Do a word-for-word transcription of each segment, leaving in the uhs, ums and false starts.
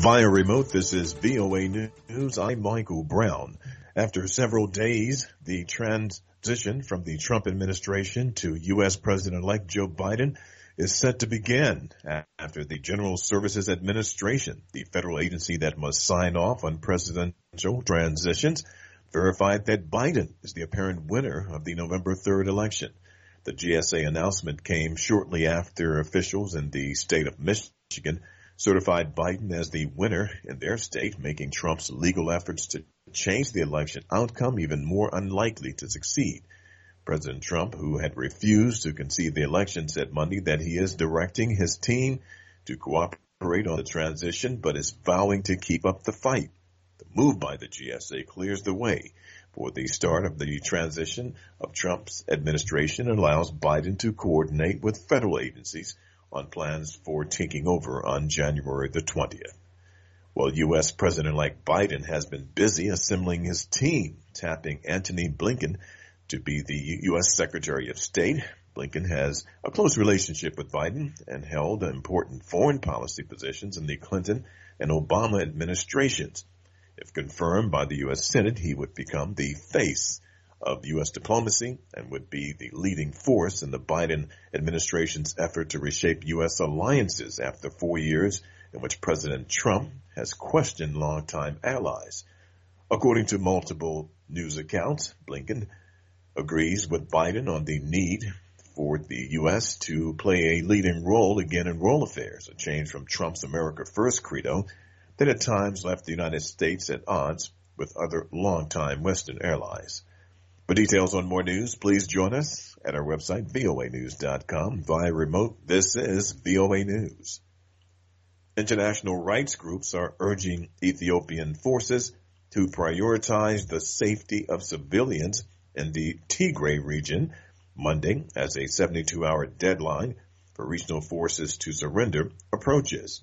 Via remote, this is V O A News. I'm Michael Brown. After several days, the transition from the Trump administration to U S. President-elect Joe Biden is set to begin after the General Services Administration, the federal agency that must sign off on presidential transitions, verified that Biden is the apparent winner of the November third election. The G S A announcement came shortly after officials in the state of Michigan certified Biden as the winner in their state, making Trump's legal efforts to change the election outcome even more unlikely to succeed. President Trump, who had refused to concede the election, said Monday that he is directing his team to cooperate on the transition, but is vowing to keep up the fight. The move by the G S A clears the way for the start of the transition of Trump's administration and allows Biden to coordinate with federal agencies on plans for taking over on January the twentieth. Well, U S. President-elect Biden has been busy assembling his team, tapping Antony Blinken to be the U S. Secretary of State. Blinken has a close relationship with Biden and held important foreign policy positions in the Clinton and Obama administrations. If confirmed by the U S. Senate, he would become the face of U S diplomacy and would be the leading force in the Biden administration's effort to reshape U S alliances after four years in which President Trump has questioned longtime allies. According to multiple news accounts, Blinken agrees with Biden on the need for the U S to play a leading role again in world affairs, a change from Trump's America First credo that at times left the United States at odds with other longtime Western allies. For details on more news, please join us at our website, V O A news dot com. Via remote, this is V O A News. International rights groups are urging Ethiopian forces to prioritize the safety of civilians in the Tigray region Monday as a seventy-two hour deadline for regional forces to surrender approaches.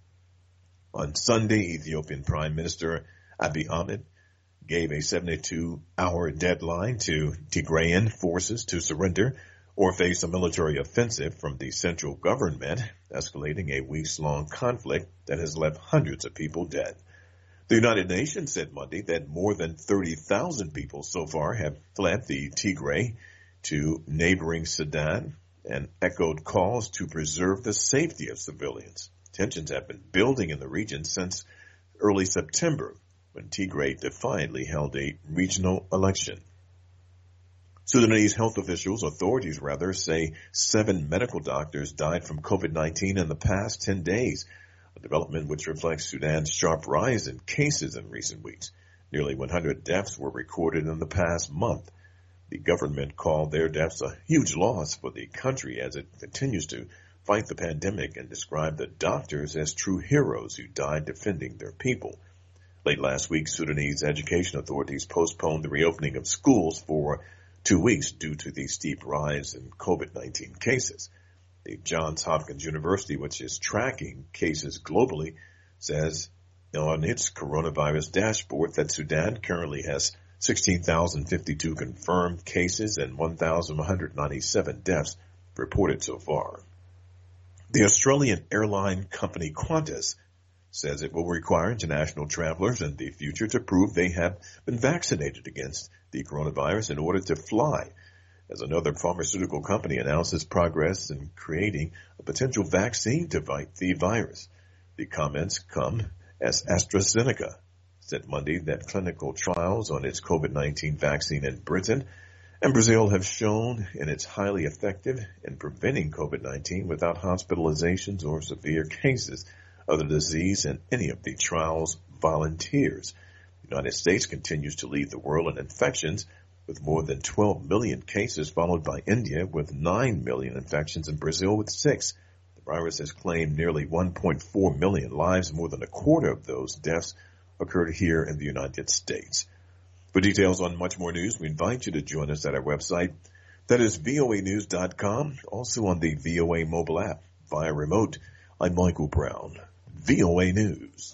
On Sunday, Ethiopian Prime Minister Abiy Ahmed gave a seventy-two hour deadline to Tigrayan forces to surrender or face a military offensive from the central government, escalating a weeks-long conflict that has left hundreds of people dead. The United Nations said Monday that more than thirty thousand people so far have fled the Tigray to neighboring Sudan and echoed calls to preserve the safety of civilians. Tensions have been building in the region since early September, when Tigray defiantly held a regional election. Sudanese health officials, authorities rather, say seven medical doctors died from COVID nineteen in the past ten days, a development which reflects Sudan's sharp rise in cases in recent weeks. Nearly one hundred deaths were recorded in the past month. The government called their deaths a huge loss for the country as it continues to fight the pandemic and described the doctors as true heroes who died defending their people. Late last week, Sudanese education authorities postponed the reopening of schools for two weeks due to the steep rise in COVID nineteen cases. The Johns Hopkins University, which is tracking cases globally, says on its coronavirus dashboard that Sudan currently has sixteen thousand fifty-two confirmed cases and one thousand one hundred ninety-seven deaths reported so far. The Australian airline company Qantas says it will require international travelers in the future to prove they have been vaccinated against the coronavirus in order to fly, as another pharmaceutical company announces progress in creating a potential vaccine to fight the virus. The comments come as AstraZeneca said Monday that clinical trials on its COVID nineteen vaccine in Britain and Brazil have shown in it's highly effective in preventing COVID nineteen without hospitalizations or severe cases of the disease in any of the trial's volunteers. The United States continues to lead the world in infections with more than twelve million cases, followed by India with nine million infections and Brazil with six. The virus has claimed nearly one point four million lives. More than a quarter of those deaths occurred here in the United States. For details on much more news, we invite you to join us at our website. That is V O A news dot com, also on the V O A mobile app. Via remote, I'm Michael Brown. V O A News.